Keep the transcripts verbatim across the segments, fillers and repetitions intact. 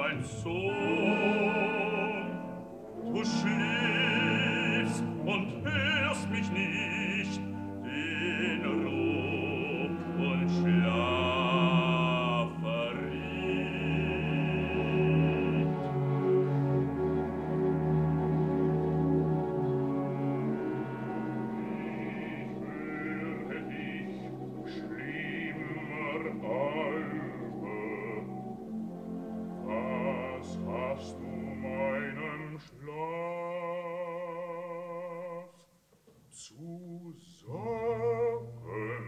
mein Sohn, du schläfst und hörst mich nicht, den Ruh und Schlaf verriet. Ich höre dich, schlimmer Albe. Was hast du meinem Schlaf zu sagen?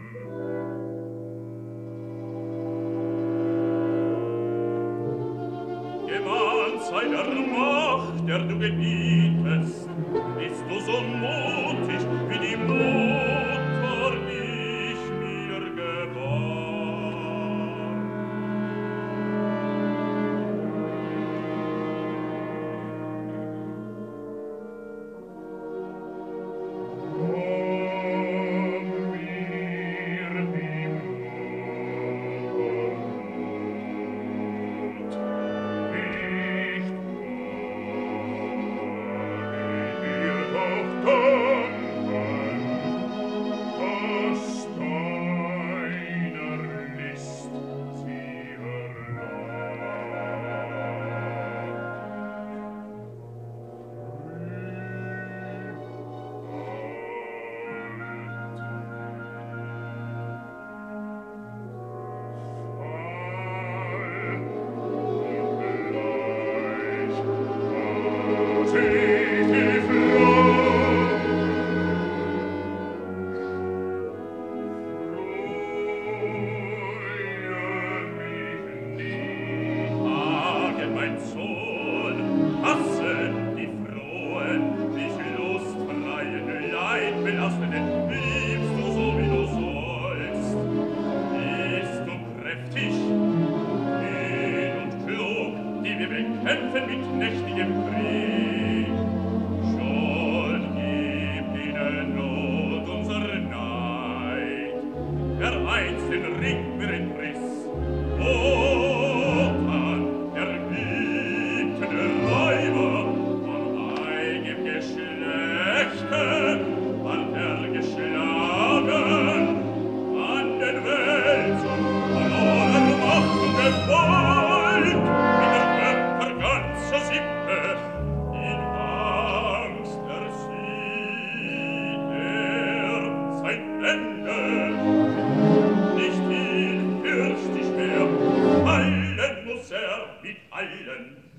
Gemahnt sei der Macht, der du gebietest, bist du so mutig wie die Mutter dich mir gebar. Komm mir die Morgenrot, nicht wahr, ich will doch danken, dass deiner List sie Mein Sohn, hasse die Frohen, dich lustfreien, leidbelasteten, liebst du so, wie du sollst. Bist du kräftig, kühn und klug, die wir bekämpfen mit nächtigem Krieg. Schon gibt ihnen Not unser Neid, der einst den Ring mir entriss. Wotan, der bietende Räuber, von eigem Geschlechte, an der geschlagen, an den Wälzern, an aller Macht und Gewalt, in der Götter ganze Sippe, in Angst ersieht er sein Ende. Nicht ihn fürcht ich mehr, heilen muss er mit allen.